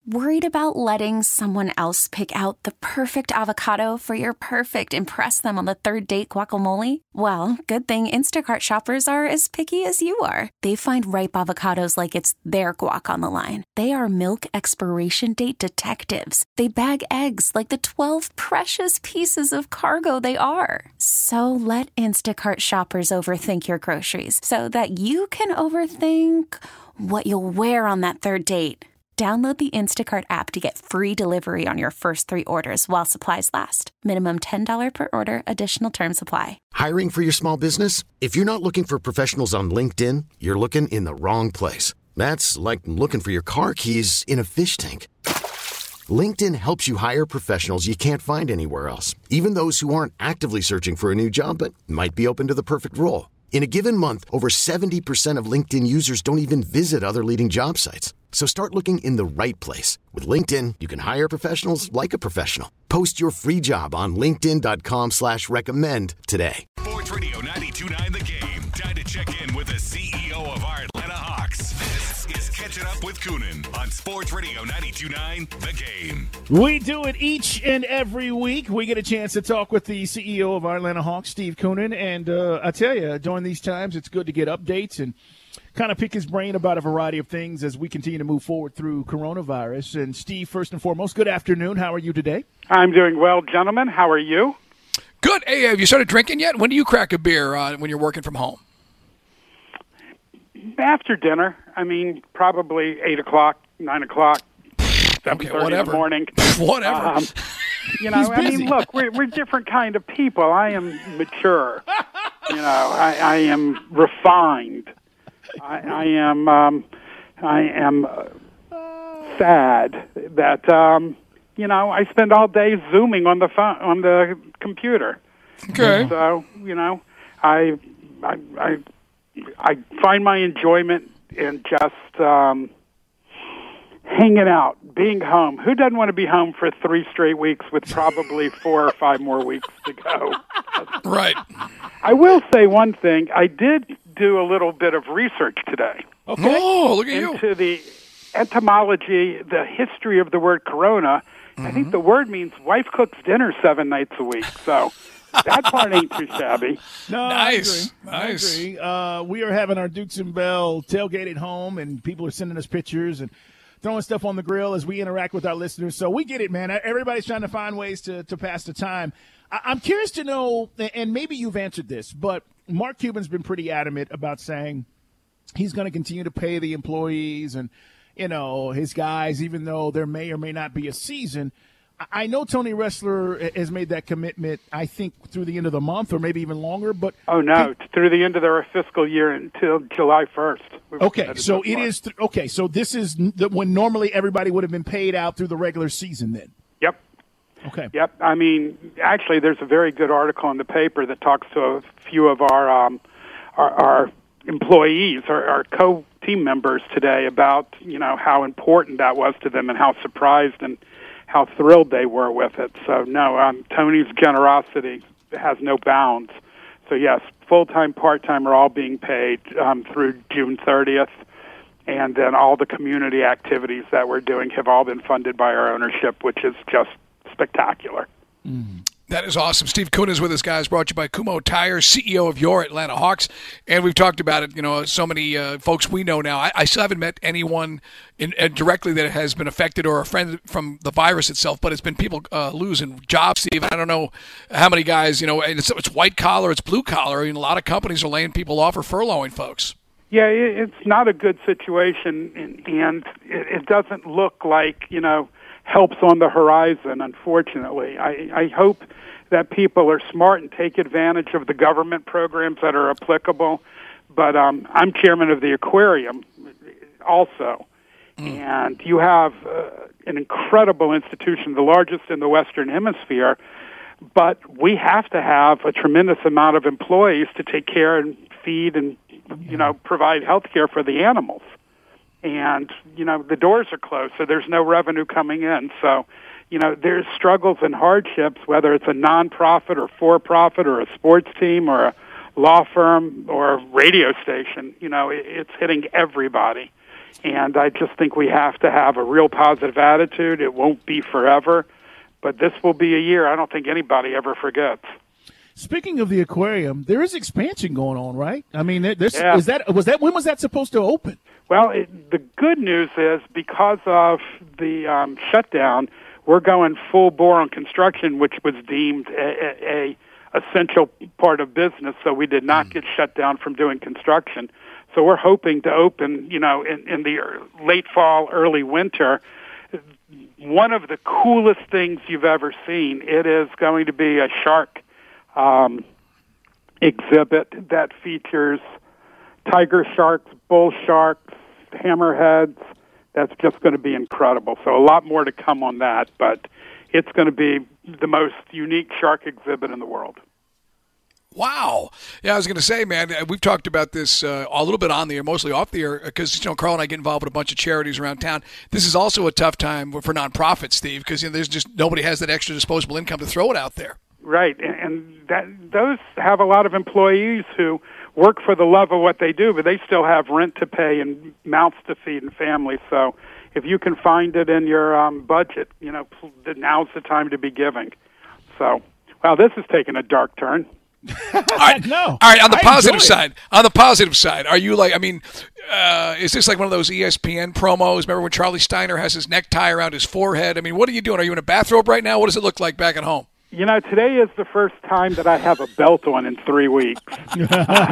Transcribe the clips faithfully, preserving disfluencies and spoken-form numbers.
Worried about letting someone else pick out the perfect avocado for your perfect impress them on the third date guacamole? Well, good thing Instacart shoppers are as picky as you are. They find ripe avocados like it's their guac on the line. They are milk expiration date detectives. They bag eggs like the twelve precious pieces of cargo they are. So let Instacart shoppers overthink your groceries so that you can overthink what you'll wear on that third date. Download the Instacart app to get free delivery on your first three orders while supplies last. Minimum ten dollars per order. Additional terms apply. Hiring for your small business? If you're not looking for professionals on LinkedIn, you're looking in the wrong place. That's like looking for your car keys in a fish tank. LinkedIn helps you hire professionals you can't find anywhere else, even those who aren't actively searching for a new job but might be open to the perfect role. In a given month, over seventy percent of LinkedIn users don't even visit other leading job sites. So start looking in the right place. With LinkedIn, you can hire professionals like a professional. Post your free job on linkedin.com slash recommend today. Sports Radio ninety-two point nine The Game. Time to check in with the C E O of our Atlanta Hawks. This is Catching Up with Coonan on Sports Radio ninety-two point nine The Game. We do it each and every week. We get a chance to talk with the C E O of our Atlanta Hawks, Steve Coonan. And uh, I tell you, during these times, it's good to get updates and kind of pick his brain about a variety of things as we continue to move forward through coronavirus. And Steve, first and foremost, good afternoon. How are you today? I'm doing well, gentlemen. How are you? Good. Hey, have you started drinking yet? When do you crack a beer uh, when you're working from home? After dinner. I mean, probably eight o'clock, nine o'clock, seven thirty okay, in the morning. Whatever. Um, you know, I mean, look, we're, we're different kind of people. I am mature. You know, I, I am refined. I, I am um, I am uh, sad that um, you know I spend all day zooming on the phone, on the computer. Okay. So you know I I I, I find my enjoyment in just um, hanging out, being home. Who doesn't want to be home for three straight weeks with probably four or five more weeks to go? Right. I will say one thing. I did do a little bit of research today. Okay. Oh, look at you. Into the etymology, the history of the word corona. Mm-hmm. I think the word means wife cooks dinner seven nights a week. So that part ain't too shabby. No, nice. I agree. Nice. I agree. Uh, we are having our Dukes and Bell tailgate at home, and people are sending us pictures and throwing stuff on the grill as we interact with our listeners. So we get it, man. Everybody's trying to find ways to, to pass the time. I, I'm curious to know, and maybe you've answered this, but Mark Cuban's been pretty adamant about saying he's going to continue to pay the employees and, you know, his guys, even though there may or may not be a season. I know Tony Ressler has made that commitment, I think, through the end of the month or maybe even longer. But Oh, no, can, through the end of their fiscal year until July first. Okay, so it is th- – okay, so this is the, when normally everybody would have been paid out through the regular season then. Yep. Okay. Yep. I mean, actually, there's a very good article in the paper that talks to a few of our um, our, our employees, our, our co-team members today about, you know, how important that was to them and how surprised and how thrilled they were with it. So, no, um, Tony's generosity has no bounds. So, yes, full-time, part-time are all being paid um, through June thirtieth. And then all the community activities that we're doing have all been funded by our ownership, which is just spectacular. Mm. That is awesome. Steve Coonan is with us, guys. Brought to you by Kumho Tires, C E O of your Atlanta Hawks. And we've talked about it, you know, so many uh, folks we know now. I, I still haven't met anyone in, uh, directly that has been affected or a friend from the virus itself, but it's been people uh, losing jobs, Steve. I don't know how many guys, you know, and it's, it's white collar, it's blue collar. I mean, a lot of companies are laying people off or furloughing folks. Yeah, it's not a good situation, and it doesn't look like, you know, help's on the horizon, unfortunately. I, I hope that people are smart and take advantage of the government programs that are applicable. But um, I'm chairman of the aquarium also, mm. and you have uh, an incredible institution, the largest in the Western Hemisphere, but we have to have a tremendous amount of employees to take care and feed and, you know, provide health care for the animals. And, you know, the doors are closed, so there's no revenue coming in. So, you know, there's struggles and hardships, whether it's a nonprofit or for-profit or a sports team or a law firm or a radio station. You know, it's hitting everybody. And I just think we have to have a real positive attitude. It won't be forever, but this will be a year I don't think anybody ever forgets. Speaking of the aquarium, there is expansion going on, right? I mean, there's, yeah. is that was that when was that supposed to open? Well, it, the good news is because of the um, shutdown, we're going full bore on construction, which was deemed a, a, a essential part of business. So we did not mm. get shut down from doing construction. So we're hoping to open, you know, in, in the late fall, early winter. One of the coolest things you've ever seen. It is going to be a shark um, exhibit that features tiger sharks, bull sharks, hammerheads. That's just going to be incredible. So a lot more to come on that, but it's going to be the most unique shark exhibit in the world. Wow. Yeah, I was going to say, man, we've talked about this uh, a little bit on the air, mostly off the air, because, you know, Carl and I get involved with a bunch of charities around town. This is also a tough time for nonprofits, Steve, because, you know, there's just nobody has that extra disposable income to throw it out there. Right, and that those have a lot of employees who work for the love of what they do, but they still have rent to pay and mouths to feed and families. So if you can find it in your um, budget, you know, now's the time to be giving. So, wow, this is taking a dark turn. All right, no. All right. On the I positive side, on the positive side, are you like? I mean, uh, is this like one of those E S P N promos? Remember when Charlie Steiner has his necktie around his forehead? I mean, what are you doing? Are you in a bathrobe right now? What does it look like back at home? You know, today is the first time that I have a belt on in three weeks. um,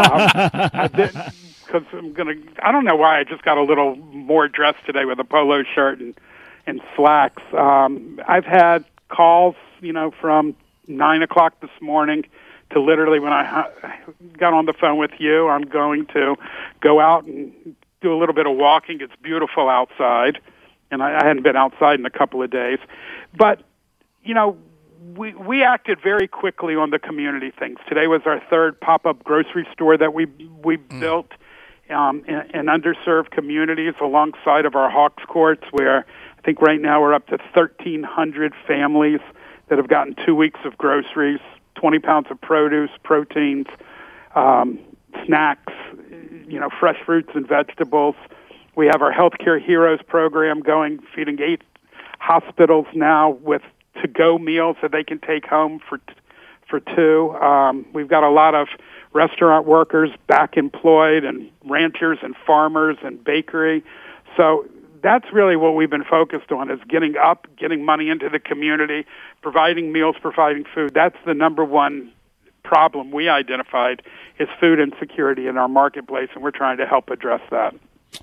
I didn't, because I'm gonna. I don't know why I just got a little more dressed today with a polo shirt and and slacks. Um, I've had calls, you know, from nine o'clock this morning to literally when I got on the phone with you. I'm going to go out and do a little bit of walking. It's beautiful outside, and I, I hadn't been outside in a couple of days. But, you know, we we acted very quickly on the community things. Today was our third pop-up grocery store that we we mm. built um, in, in underserved communities alongside of our Hawks courts, where I think right now we're up to thirteen hundred families that have gotten two weeks of groceries, twenty pounds of produce, proteins, um, snacks, you know, fresh fruits and vegetables. We have our Healthcare Heroes program going, feeding eight hospitals now with to-go meals that they can take home for for two. Um, we've got a lot of restaurant workers back employed, and ranchers and farmers and bakery. So that's really what we've been focused on, is getting up, getting money into the community, providing meals, providing food. That's the number one problem we identified, is food insecurity in our marketplace, and we're trying to help address that.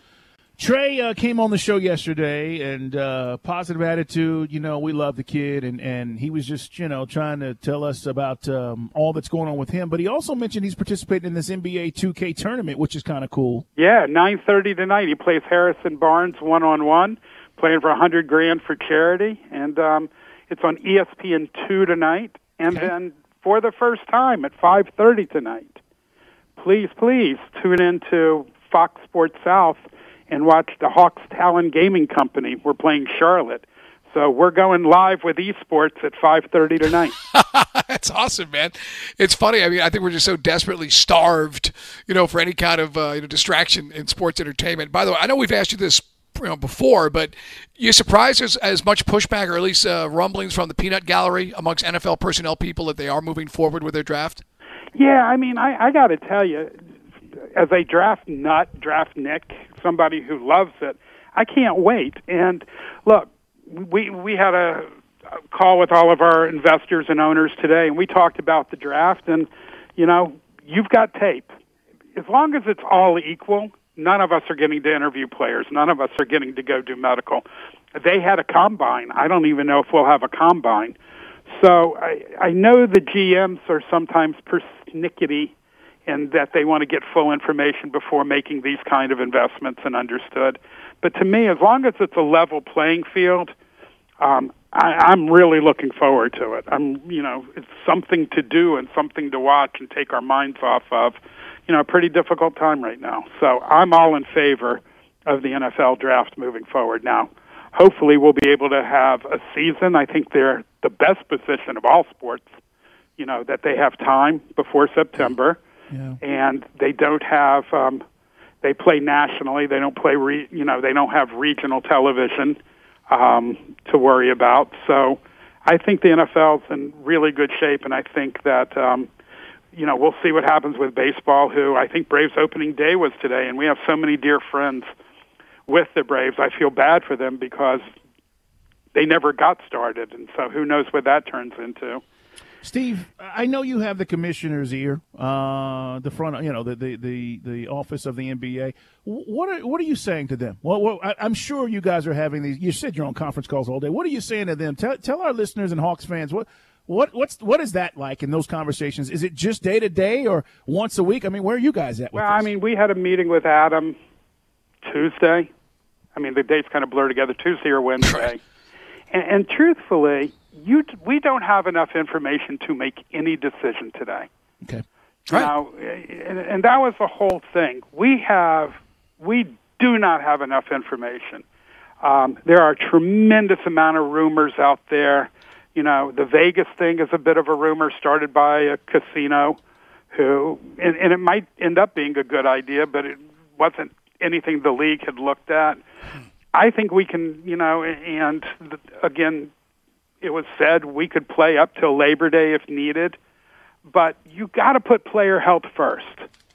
Trey uh, came on the show yesterday, and uh, positive attitude. You know, we love the kid, and, and he was just, you know, trying to tell us about um, all that's going on with him. But he also mentioned he's participating in this N B A two K tournament, which is kind of cool. Yeah, nine thirty tonight. He plays Harrison Barnes one-on-one, playing for one hundred grand for charity. And um, it's on E S P N two tonight. And okay. then for the first time at five thirty tonight, please, please tune in to Fox Sports South and watch the Hawks Talon Gaming Company. We're playing Charlotte. So we're going live with esports at five thirty tonight. That's awesome, man. It's funny. I mean, I think we're just so desperately starved, you know, for any kind of uh, you know, distraction in sports entertainment. By the way, I know we've asked you this, you know, before, but you surprised as, as much pushback, or at least uh, rumblings from the peanut gallery amongst N F L personnel people that they are moving forward with their draft? Yeah, I mean, I, I got to tell you, as a draft nut, draft Nick, somebody who loves it, I can't wait. And look, we we had a, a call with all of our investors and owners today, and we talked about the draft. And, you know, you've got tape. As long as it's all equal, none of us are getting to interview players. None of us are getting to go do medical. They had a combine. I don't even know if we'll have a combine. So I, I know the G Ms are sometimes persnickety, and that they want to get full information before making these kind of investments, and understood. But to me, as long as it's a level playing field, um, I, I'm really looking forward to it. I'm, you know, it's something to do and something to watch and take our minds off of, you know, a pretty difficult time right now. So I'm all in favor of the N F L draft moving forward. Now, hopefully we'll be able to have a season. I think they're the best position of all sports, you know, that they have time before September. Yeah. And they don't have um, They play nationally. They don't play, re, you know, they don't have regional television um, to worry about. So I think the N F L's in really good shape, and I think that, um, you know, we'll see what happens with baseball, who I think Braves opening day was today, and we have so many dear friends with the Braves. I feel bad for them because they never got started, and so who knows what that turns into. Steve, I know you have the commissioner's ear, uh, the front, you know, the, the, the, the office of the N B A. What are what are you saying to them? Well, well, I, I'm sure you guys are having these. You said you're on conference calls all day. What are you saying to them? Tell, tell our listeners and Hawks fans what what what's what is that like in those conversations? Is it just day to day or once a week? I mean, where are you guys at with Well, this? I mean, we had a meeting with Adam Tuesday. I mean, the dates kind of blur together, Tuesday or Wednesday. and, and truthfully, you we don't have enough information to make any decision today. Okay. You know, and, and that was the whole thing. We have, we do not have enough information. Um, there are a tremendous amount of rumors out there. You know, the Vegas thing is a bit of a rumor started by a casino who, and, and it might end up being a good idea, but it wasn't anything the league had looked at. I think we can, you know, and again, it was said we could play up till Labor Day if needed, but you got to put player health first.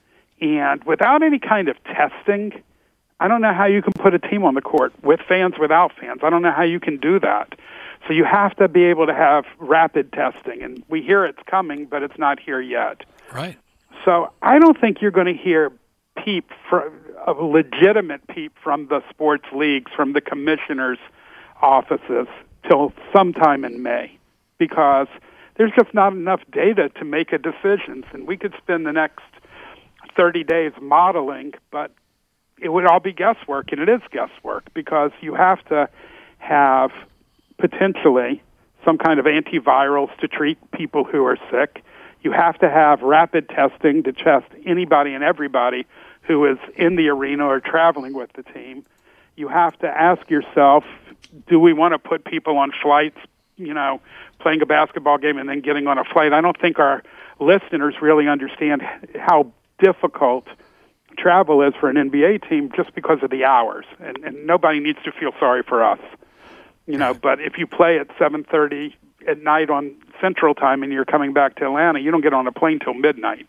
And without any kind of testing, I don't know how you can put a team on the court with fans, without fans. I don't know how you can do that. So you have to be able to have rapid testing, and we hear it's coming, but it's not here yet. Right. So I don't think you're going to hear peep, for, a legitimate peep from the sports leagues, from the commissioners' offices, till sometime in May, because there's just not enough data to make a decision. And we could spend the next thirty days modeling, but it would all be guesswork, and it is guesswork, because you have to have potentially some kind of antivirals to treat people who are sick. You have to have rapid testing to test anybody and everybody who is in the arena or traveling with the team. You have to ask yourself, do we want to put people on flights, you know, playing a basketball game and then getting on a flight? I don't think our listeners really understand how difficult travel is for an N B A team just because of the hours. And, and nobody needs to feel sorry for us, you know, but if you play at seven thirty at night on Central Time and you're coming back to Atlanta, you don't get on a plane till midnight.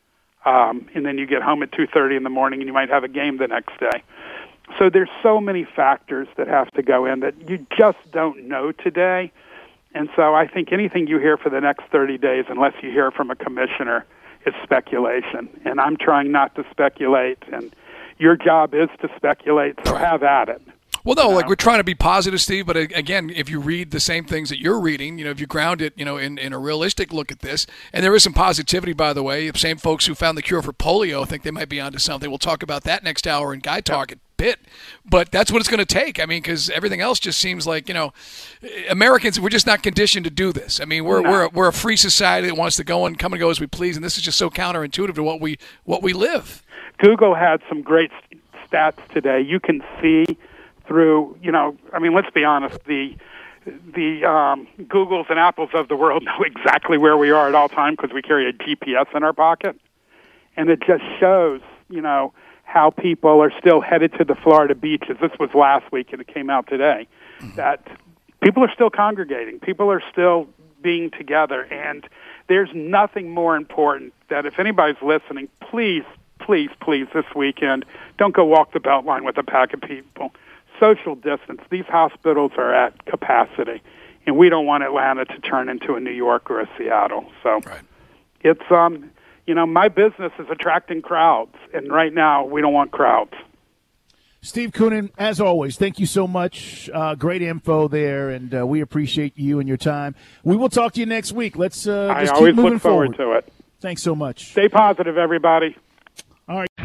Um, and then you get home at two thirty in the morning and you might have a game the next day. So there's so many factors that have to go in that you just don't know today. And so I think anything you hear for the next thirty days, unless you hear from a commissioner, is speculation. And I'm trying not to speculate, and your job is to speculate, so have at it. Well, no, like we're trying to be positive, Steve, but again, if you read the same things that you're reading, you know, if you ground it, you know, in, in a realistic look at this, and there is some positivity, by the way. The same folks who found the cure for polio think they might be onto something. We'll talk about that next hour in Guy Talk at Bit, but that's what it's going to take. I mean, because everything else just seems like, you know, Americans, we're just not conditioned to do this. I mean, we're no. we're we're a free society that wants to go and come and go as we please, and this is just so counterintuitive to what we what we live. Google had some great stats today. You can see through, you know, I mean, let's be honest, the the um, Googles and Apples of the world know exactly where we are at all time because we carry a G P S in our pocket. And it just shows, you know, how people are still headed to the Florida beaches. This was last week, and it came out today, mm-hmm. that people are still congregating. People are still being together. And there's nothing more important that if anybody's listening, please, please, please, this weekend, don't go walk the Beltline with a pack of people. Social distance. These hospitals are at capacity, and we don't want Atlanta to turn into a New York or a Seattle. So right. it's, um, you know, my business is attracting crowds, and right now we don't want crowds. Steve Koonin, as always, thank you so much. Uh, great info there, and uh, we appreciate you and your time. We will talk to you next week. Let's uh, just I keep always moving look forward, forward to it. Thanks so much. Stay positive, everybody. All right.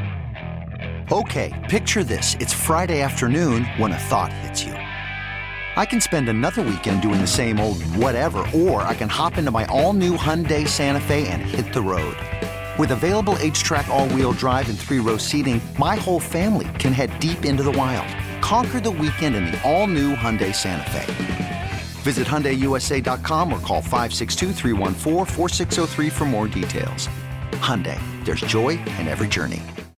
Okay, picture this. It's Friday afternoon when a thought hits you. I can spend another weekend doing the same old whatever, or I can hop into my all-new Hyundai Santa Fe and hit the road. With available H-Track all-wheel drive and three-row seating, my whole family can head deep into the wild. Conquer the weekend in the all-new Hyundai Santa Fe. Visit Hyundai U S A dot com or call five six two, three one four, four six zero three for more details. Hyundai, there's joy in every journey.